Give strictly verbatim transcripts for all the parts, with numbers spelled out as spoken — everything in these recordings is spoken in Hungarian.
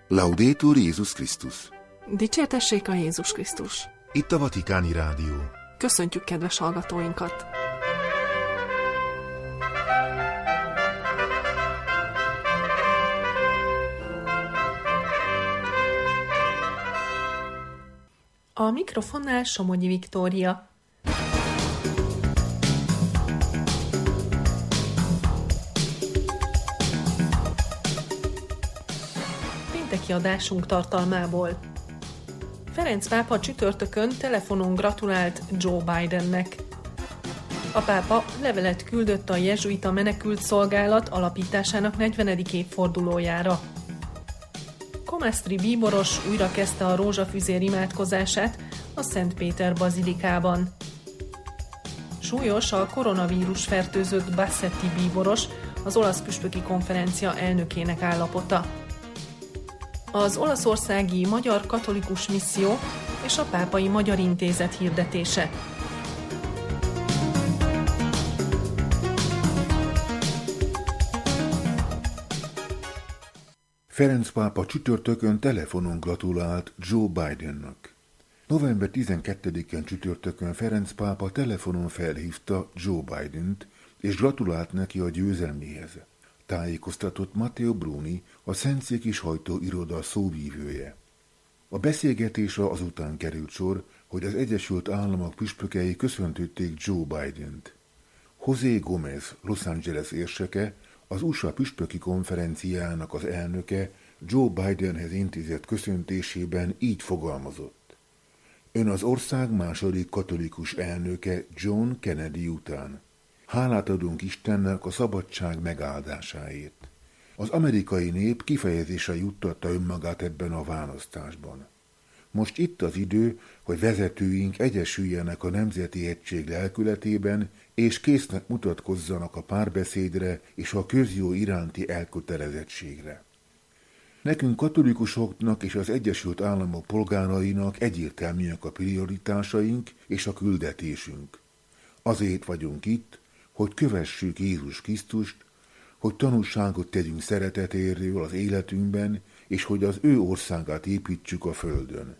Laudetur Jézus Krisztus. Dicsértessék a Jézus Krisztus. Itt a Vatikáni Rádió. Köszöntjük kedves hallgatóinkat! A mikrofonnál Somogyi Viktória. Pénteki adásunk tartalmából. Ferenc pápa csütörtökön telefonon gratulált Joe Bidennek. A pápa levelet küldött a jezsuita menekült szolgálat alapításának negyvenedik évfordulójára. Komesztri bíboros újra kezdte a rózsafüzér imádkozását a Szent Péter bazilikában. Súlyos a koronavírus fertőzött Bassetti bíboros, az olasz püspöki konferencia elnökének állapota. Az olaszországi Magyar Katolikus Misszió és a Pápai Magyar Intézet hirdetése. Ferenc pápa csütörtökön telefonon gratulált Joe Bidennek. november tizenkettedikén csütörtökön Ferenc pápa telefonon felhívta Joe Bident, és gratulált neki a győzelméhez. Tájékoztatott Matteo Bruni, a Szentszéki Sajtóiroda szóvívője. A beszélgetésre azután került sor, hogy az Egyesült Államok püspökei köszöntötték Joe Bident. José Gómez, Los Angeles érseke, az u es á püspöki konferenciának az elnöke Joe Bidenhez intézett köszöntésében így fogalmazott. Ön az ország második katolikus elnöke John Kennedy után. Hálát adunk Istennek a szabadság megáldásáért. Az amerikai nép kifejezésre juttatta önmagát ebben a választásban. Most itt az idő, hogy vezetőink egyesüljenek a nemzeti egység lelkületében, és késznek mutatkozzanak a párbeszédre és a közjó iránti elkötelezettségre. Nekünk katolikusoknak és az Egyesült Államok polgárainak egyértelműek a prioritásaink és a küldetésünk. Azért vagyunk itt, hogy kövessük Jézus Krisztust, hogy tanúságot tegyünk szeretetéről az életünkben, és hogy az ő országát építsük a földön.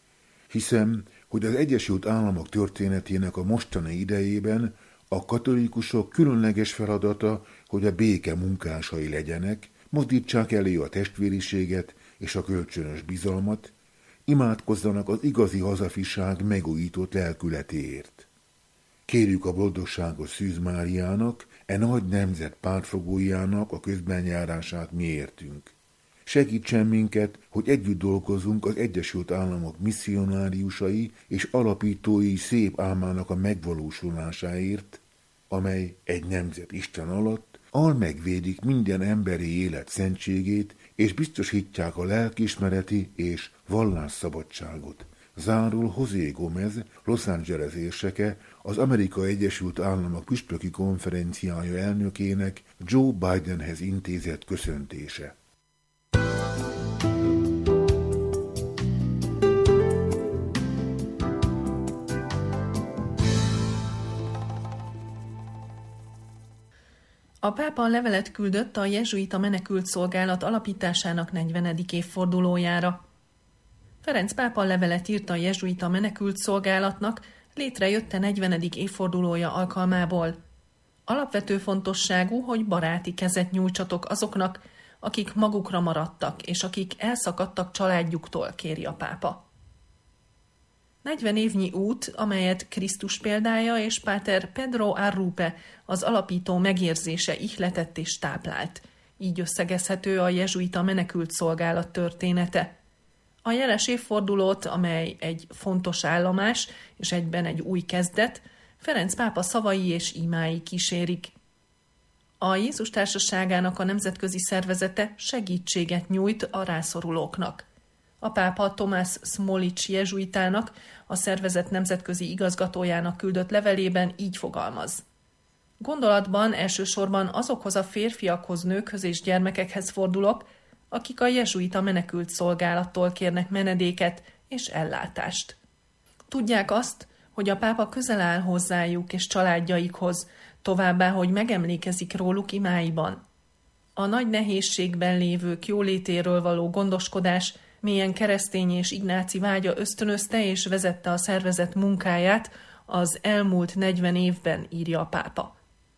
Hiszem, hogy az Egyesült Államok történetének a mostani idejében a katolikusok különleges feladata, hogy a béke munkásai legyenek, mozdítsák elő a testvériséget és a kölcsönös bizalmat, imádkozzanak az igazi hazafiság megújított lelkületéért. Kérjük a boldogságos Szűz Máriának, e nagy nemzet pártfogójának a közbenjárását mi értünk. Segítsen minket, hogy együtt dolgozunk az Egyesült Államok misszionáriusai és alapítói szép álmának a megvalósulásáért, amely egy nemzet Isten alatt al megvédik minden emberi élet szentségét, és biztosítják a lelkiismereti és vallásszabadságot. Zárul José Gómez, Los Angeles érseke, az Amerikai Egyesült Államok püspöki konferenciája elnökének Joe Bidenhez intézett köszöntése. A pápa levelet küldött a jezsuita menekült szolgálat alapításának negyvenedik évfordulójára. Ferenc pápa levelet írt a jezsuita menekült szolgálatnak létrejötte negyvenedik évfordulója alkalmából. Alapvető fontosságú, hogy baráti kezet nyújtsatok azoknak, akik magukra maradtak, és akik elszakadtak családjuktól, kéri a pápa. negyven évnyi út, amelyet Krisztus példája és páter Pedro Arrupe, az alapító megérzése ihletett és táplált. Így összegezhető a jezsuita menekült szolgálat története. A jeles évfordulót, amely egy fontos állomás és egyben egy új kezdet, Ferenc pápa szavai és imái kísérik. A Jézus Társaságának a nemzetközi szervezete segítséget nyújt a rászorulóknak. A pápa Tomás Smolic jezsuitának, a szervezet nemzetközi igazgatójának küldött levelében így fogalmaz. Gondolatban elsősorban azokhoz a férfiakhoz, nőkhöz és gyermekekhez fordulok, akik a jezsuita menekült szolgálattól kérnek menedéket és ellátást. Tudják azt, hogy a pápa közel áll hozzájuk és családjaikhoz, továbbá, hogy megemlékezik róluk imáiban. A nagy nehézségben lévők jólétéről való gondoskodás mélyen keresztény és ignáci vágya ösztönözte és vezette a szervezet munkáját az elmúlt negyven évben, írja a pápa.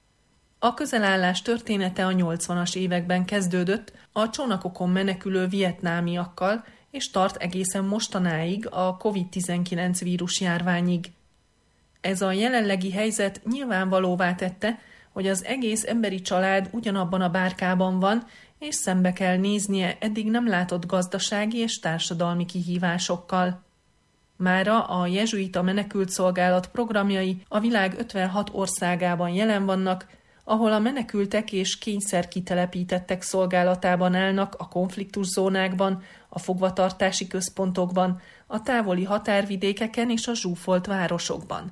A közelállás története a nyolcvanas években kezdődött a csónakokon menekülő vietnámiakkal, és tart egészen mostanáig a kovid tizenkilenc vírusjárványig. Ez a jelenlegi helyzet nyilvánvalóvá tette, hogy az egész emberi család ugyanabban a bárkában van, és szembe kell néznie eddig nem látott gazdasági és társadalmi kihívásokkal. Mára a jezsuita menekült szolgálat programjai a világ ötvenhat országában jelen vannak, ahol a menekültek és kényszer kitelepítettek szolgálatában állnak a konfliktuszónákban, a fogvatartási központokban, a távoli határvidékeken és a zsúfolt városokban.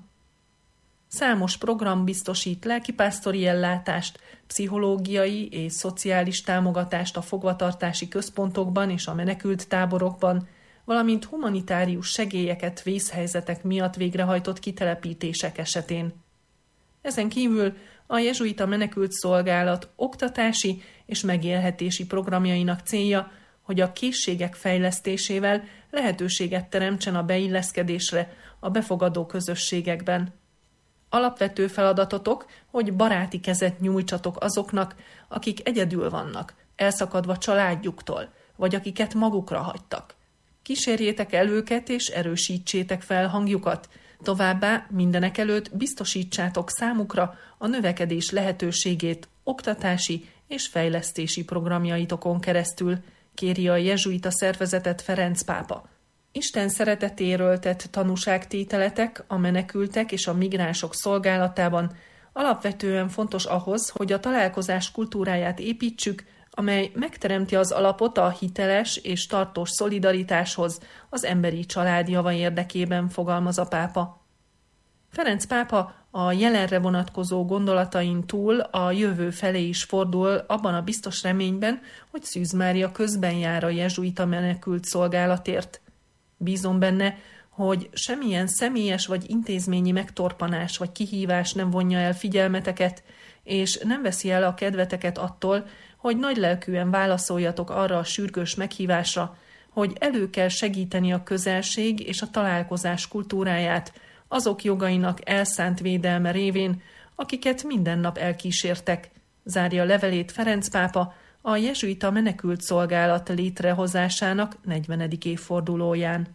Számos program biztosít lelkipásztori ellátást, pszichológiai és szociális támogatást a fogvatartási központokban és a menekült táborokban, valamint humanitárius segélyeket vészhelyzetek miatt végrehajtott kitelepítések esetén. Ezen kívül a jezsuita menekült szolgálat oktatási és megélhetési programjainak célja, hogy a készségek fejlesztésével lehetőséget teremtsen a beilleszkedésre a befogadó közösségekben. Alapvető feladatotok, hogy baráti kezet nyújtsatok azoknak, akik egyedül vannak, elszakadva családjuktól, vagy akiket magukra hagytak. Kísérjétek el őket és erősítsétek fel hangjukat, továbbá mindenekelőtt biztosítsátok számukra a növekedés lehetőségét oktatási és fejlesztési programjaitokon keresztül, kéri a jezsuita szervezetet Ferenc pápa. Isten szeretetéről tett tanúságtételetek a menekültek és a migránsok szolgálatában alapvetően fontos ahhoz, hogy a találkozás kultúráját építsük, amely megteremti az alapot a hiteles és tartós szolidaritáshoz az emberi család java érdekében, fogalmaz a pápa. Ferenc pápa a jelenre vonatkozó gondolatain túl a jövő felé is fordul abban a biztos reményben, hogy Szűz Mária közben jár a jezsuita menekült szolgálatért. Bízom benne, hogy semmilyen személyes vagy intézményi megtorpanás vagy kihívás nem vonja el figyelmeteket, és nem veszi el a kedveteket attól, hogy nagylelkűen válaszoljatok arra a sürgős meghívásra, hogy elő kell segíteni a közelség és a találkozás kultúráját azok jogainak elszánt védelme révén, akiket minden nap elkísértek, zárja levelét Ferenc pápa a jezsuita menekült szolgálat létrehozásának negyvenedik évfordulóján.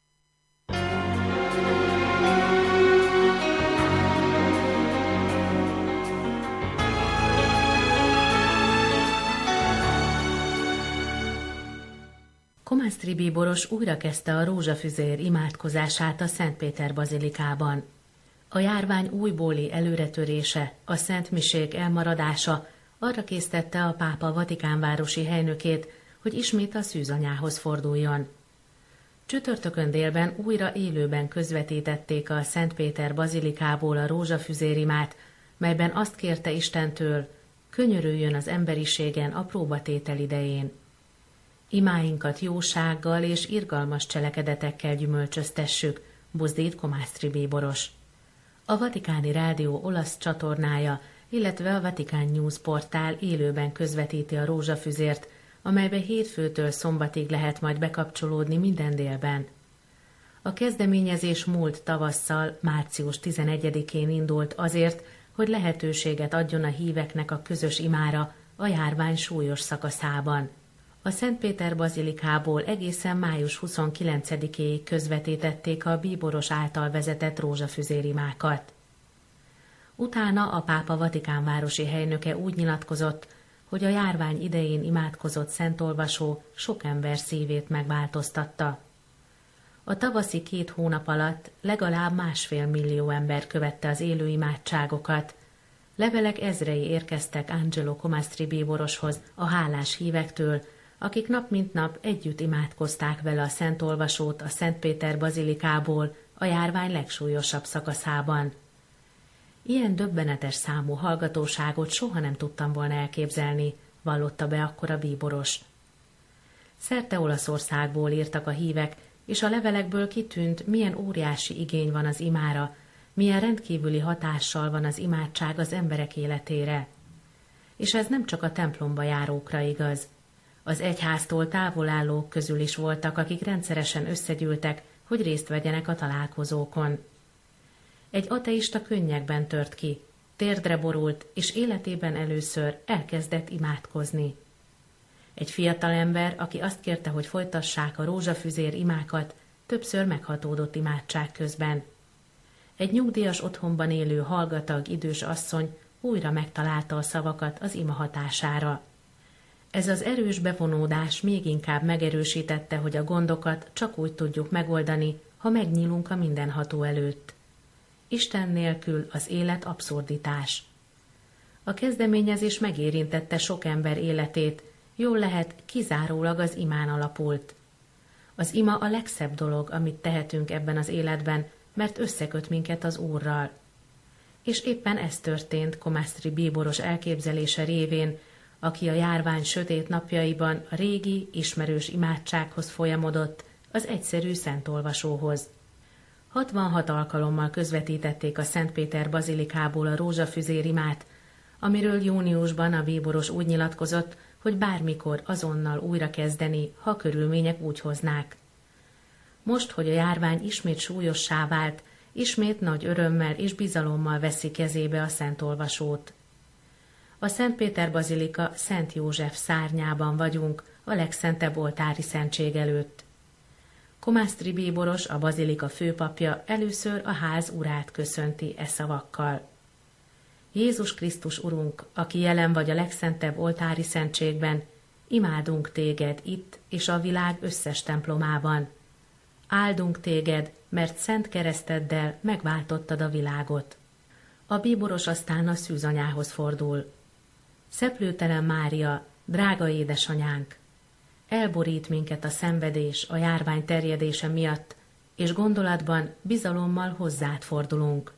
Komásztry bíboros újrakezdte a rózsafüzér imádkozását a Szent Péter bazilikában. A járvány újbóli előretörése, a szentmisék elmaradása arra késztette a pápa vatikánvárosi helynökét, hogy ismét a szűzanyához forduljon. Csütörtökön délben újra élőben közvetítették a Szent Péter bazilikából a rózsafüzérimát, melyben azt kérte Istentől, könyörüljön az emberiségen a próbatétel idején. Imáinkat jósággal és irgalmas cselekedetekkel gyümölcsöztessük, buzdít Komásztry bíboros. A Vatikáni Rádió olasz csatornája, illetve a Vatican News portál élőben közvetíti a rózsafüzért, amelybe hétfőtől szombatig lehet majd bekapcsolódni minden délben. A kezdeményezés múlt tavasszal, március tizenegyedikén indult azért, hogy lehetőséget adjon a híveknek a közös imára a járvány súlyos szakaszában. A Szent Péter bazilikából egészen május huszonkilencedikéig közvetítették a bíboros által vezetett rózsafüzérimákat. Utána a pápa vatikánvárosi helynöke úgy nyilatkozott, hogy a járvány idején imádkozott szentolvasó sok ember szívét megváltoztatta. A tavaszi két hónap alatt legalább másfél millió ember követte az élő imádságokat. Levelek ezrei érkeztek Angelo Komásztry bíboroshoz a hálás hívektől, akik nap mint nap együtt imádkozták vele a szentolvasót a Szent Péter bazilikából a járvány legsúlyosabb szakaszában. Ilyen döbbenetes számú hallgatóságot soha nem tudtam volna elképzelni, vallotta be akkor a bíboros. Szerte Olaszországból írtak a hívek, és a levelekből kitűnt, milyen óriási igény van az imára, milyen rendkívüli hatással van az imádság az emberek életére. és ez nem csak a templomba járókra igaz. Az egyháztól távol állók közül is voltak, akik rendszeresen összegyűltek, hogy részt vegyenek a találkozókon. Egy ateista könnyekben tört ki, térdre borult, és életében először elkezdett imádkozni. Egy fiatalember, aki azt kérte, hogy folytassák a rózsafüzér imákat, többször meghatódott imádság közben. Egy nyugdíjas otthonban élő hallgatag idős asszony újra megtalálta a szavakat az ima hatására. Ez az erős bevonódás még inkább megerősítette, hogy a gondokat csak úgy tudjuk megoldani, ha megnyílunk a mindenható előtt. Isten nélkül az élet abszurditás. A kezdeményezés megérintette sok ember életét, jól lehet kizárólag az imán alapult. Az ima a legszebb dolog, amit tehetünk ebben az életben, mert összeköt minket az Úrral. És éppen ez történt Comastri bíboros elképzelése révén, aki a járvány sötét napjaiban a régi, ismerős imádsághoz folyamodott, az egyszerű szentolvasóhoz. hatvanhat alkalommal közvetítették a Szentpéter bazilikából a rózsafüzér imát, amiről júniusban a bíboros úgy nyilatkozott, hogy bármikor azonnal újra kezdeni, ha körülmények úgy hoznák. Most, hogy a járvány ismét súlyossá vált, ismét nagy örömmel és bizalommal veszi kezébe a szentolvasót. A Szentpéter bazilika Szent József szárnyában vagyunk, a legszentebb oltári szentség előtt. Comastri bíboros, a bazilika főpapja először a ház urát köszönti e szavakkal. Jézus Krisztus Urunk, aki jelen vagy a legszentebb oltári szentségben, imádunk téged itt és a világ összes templomában. Áldunk téged, mert szent kereszteddel megváltottad a világot. A bíboros aztán a szűzanyához fordul. Szeplőtelen Mária, drága édesanyánk, elborít minket a szenvedés a járvány terjedése miatt, és gondolatban bizalommal hozzád fordulunk.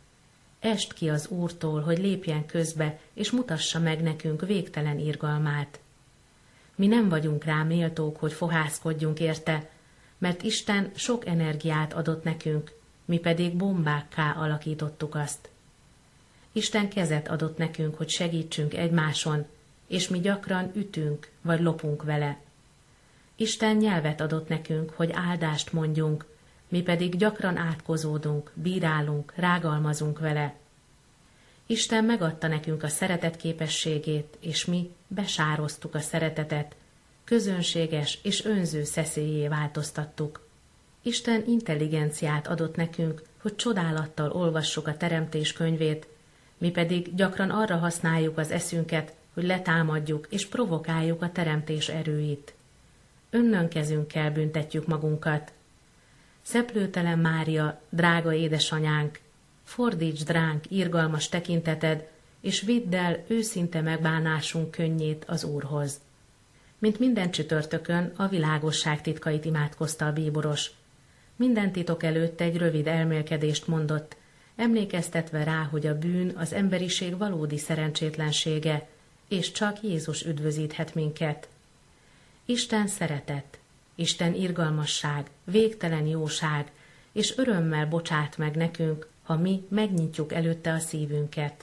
Est ki az Úrtól, hogy lépjen közbe, és mutassa meg nekünk végtelen irgalmát. Mi nem vagyunk rá méltók, hogy fohászkodjunk érte, mert Isten sok energiát adott nekünk, mi pedig bombákká alakítottuk azt. Isten kezet adott nekünk, hogy segítsünk egymáson, és mi gyakran ütünk, vagy lopunk vele. Isten nyelvet adott nekünk, hogy áldást mondjunk, mi pedig gyakran átkozódunk, bírálunk, rágalmazunk vele. Isten megadta nekünk a szeretet képességét, és mi besároztuk a szeretetet, közönséges és önző szeszélyé változtattuk. Isten intelligenciát adott nekünk, hogy csodálattal olvassuk a teremtés könyvét, mi pedig gyakran arra használjuk az eszünket, hogy letámadjuk és provokáljuk a teremtés erőit. Önnön kezünkkel büntetjük magunkat. Szeplőtelen Mária, drága édesanyánk, fordítsd ránk irgalmas tekinteted, és vidd el őszinte megbánásunk könnyét az Úrhoz. Mint minden csütörtökön a világosság titkait imádkozta a bíboros. Minden titok előtt egy rövid elmélkedést mondott, emlékeztetve rá, hogy a bűn az emberiség valódi szerencsétlensége, és csak Jézus üdvözíthet minket. Isten szeretet, Isten irgalmasság, végtelen jóság, és örömmel bocsát meg nekünk, ha mi megnyitjuk előtte a szívünket.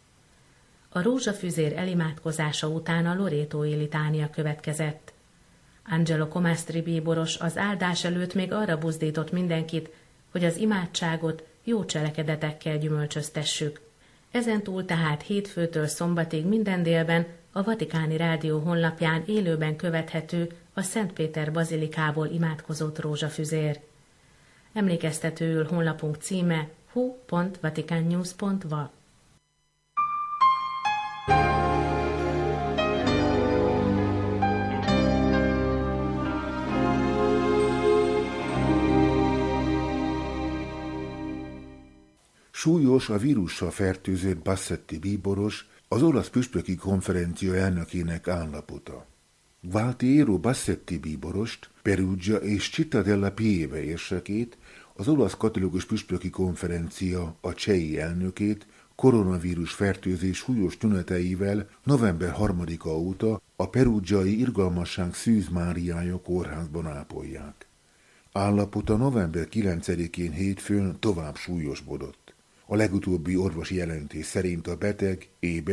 A rózsafüzér elimádkozása után a lorétói litánia következett. Angelo Comastri bíboros az áldás előtt még arra buzdított mindenkit, hogy az imádságot jó cselekedetekkel gyümölcsöztessük. Ezentúl tehát hétfőtől szombatig minden délben a Vatikáni Rádió honlapján élőben követhető a Szentpéter bazilikából imádkozott rózsafüzér. Emlékeztetőül honlapunk címe hu pont vaticannews pont va. Súlyos, a vírussal fertőzött Bassetti bíboros, az olasz püspöki konferencia elnökének állapota. Gualtiero Bassetti bíborost, Perugia és Città della Pieve érsekét, az olasz katolikus püspöki konferencia, a csehi elnökét koronavírus fertőzés súlyos tüneteivel november harmadika óta a perugiai Irgalmasság Szűz Máriája kórházban ápolják. Állapota november kilencedikén hétfőn tovább súlyosbodott. A legutóbbi orvosi jelentés szerint a beteg éber,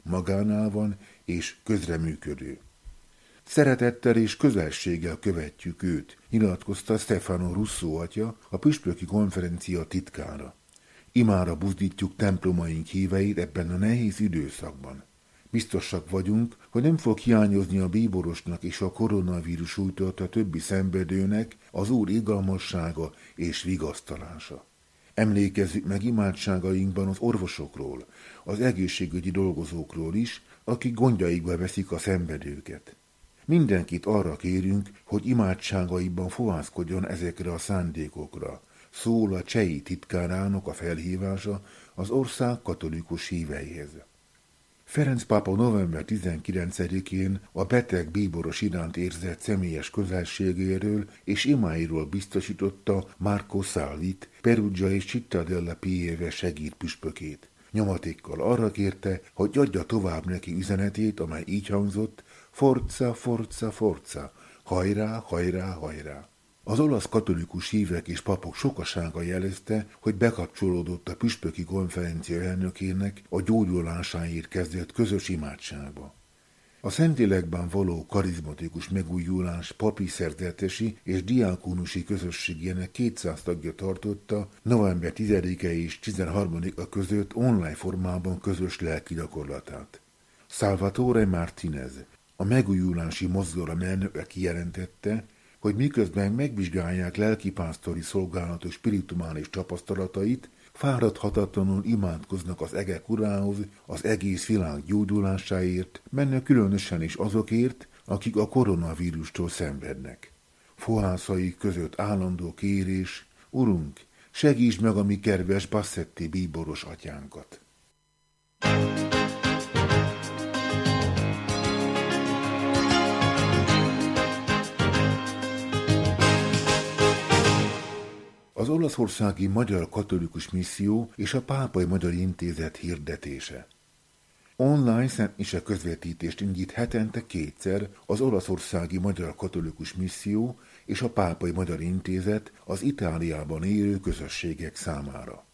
magánál van és közreműködő. Szeretettel és közelséggel követjük őt, nyilatkozta Stefano Russo atya, a püspöki konferencia titkára. Imára buzdítjuk templomaink híveit ebben a nehéz időszakban. Biztosak vagyunk, hogy nem fog hiányozni a bíborosnak és a koronavírus sújtott a többi szenvedőnek az Úr irgalmassága és vigasztalása. Emlékezzük meg imádságainkban az orvosokról, az egészségügyi dolgozókról is, akik gondjaikba veszik a szenvedőket. Mindenkit arra kérünk, hogy imádságaiban fohászkodjon ezekre a szándékokra, szól a csehi titkárának a felhívása az ország katolikus híveihez. Ferenc pápa november tizenkilencedikén a beteg bíboros iránt érzett személyes közelségéről és imáiról biztosította Marco Salvit, Perugia és Cittadella Pieve segédpüspökét. Nyomatékkal arra kérte, hogy adja tovább neki üzenetét, amely így hangzott: Forza, forza, forza, hajrá, hajrá, hajrá. Az olasz katolikus hívek és papok sokasága jelezte, hogy bekapcsolódott a püspöki konferencia elnökének a gyógyulásáért kezdett közös imádságba. A Szentlélekben való karizmatikus megújulás papi szerzetesi és diákonusi közösségének kétszáz tagja tartotta november tizedike és tizenharmadika között online formában közös lelki gyakorlatát. Salvatore Martinez, a megújulási mozgalom elnöke kijelentette, hogy miközben megvizsgálják lelkipásztori szolgálatos spirituális tapasztalatait, fáradhatatlanul imádkoznak az egek urához, az egész világ gyógyulásáért, menne különösen is azokért, akik a koronavírustól szenvednek. Fohászaik között állandó kérés: Urunk, segítsd meg a mi kedves Bassetti bíboros atyánkat! Az olaszországi Magyar Katolikus Misszió és a Pápai Magyar Intézet hirdetése. Online szentmise közvetítést indít hetente kétszer az olaszországi Magyar Katolikus Misszió és a Pápai Magyar Intézet az Itáliában élő közösségek számára.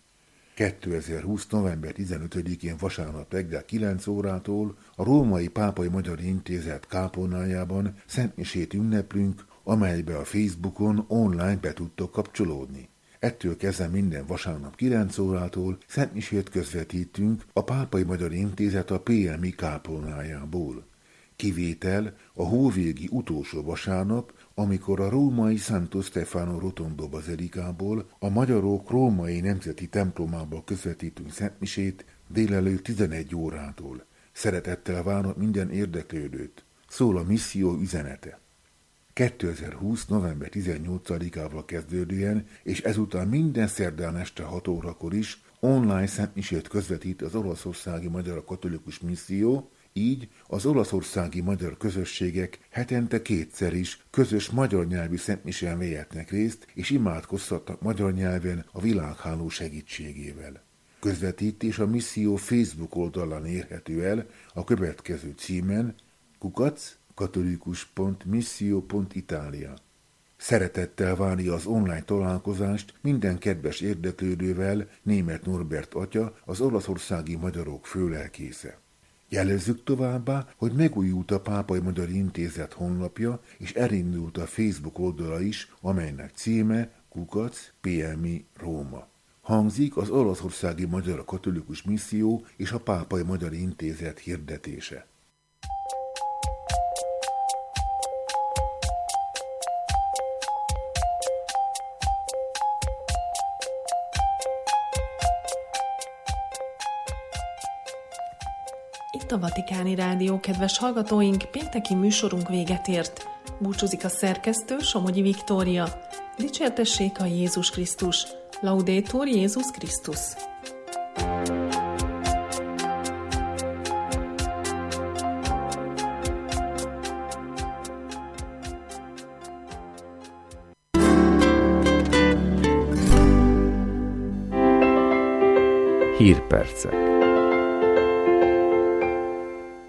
kétezer-húsz. november tizenötödikén vasárnap reggel kilenc órától a Római Pápai Magyar Intézet kápolnájában szentmisét ünneplünk, amelybe a Facebookon online be tudtok kapcsolódni. Ettől kezdve minden vasárnap kilenc órától szentmisét közvetítünk a Pápai Magyar Intézet a pé em i kápolnájából. Kivétel a hóvégi utolsó vasárnap, amikor a római Santo Stefano Rotondo bazilikából, a magyarok római nemzeti templomából közvetítünk szentmisét délelőtt tizenegy órától. Szeretettel várok minden érdeklődőt. Szól a misszió üzenete. kétezer-húsz. november tizennyolcadikával kezdődően, és ezután minden szerdán este hat órakor is online szentmisét közvetít az olaszországi Magyar Katolikus Misszió, így az olaszországi magyar közösségek hetente kétszer is közös magyar nyelvű szentmisén vehetnek részt, és imádkozhatnak magyar nyelven a világháló segítségével. Közvetítés a misszió Facebook oldalán érhető el a következő címen: kukac katolikus pont misszió pont italia. Szeretettel várja az online találkozást minden kedves érdeklődővel Németh Norbert atya, az olaszországi magyarok főlelkésze. Jelezzük továbbá, hogy megújult a Pápai Magyar Intézet honlapja, és elindult a Facebook oldala is, amelynek címe kukac pé em i Róma. Hangzik az olaszországi Magyar Katolikus Misszió és a Pápai Magyar Intézet hirdetése. Itt a Vatikáni Rádió, kedves hallgatóink, pénteki műsorunk véget ért. Búcsúzik a szerkesztő, Somogyi Viktória. Dicsértessék a Jézus Krisztus! Laudetur Jézus Krisztus! Hírpercek.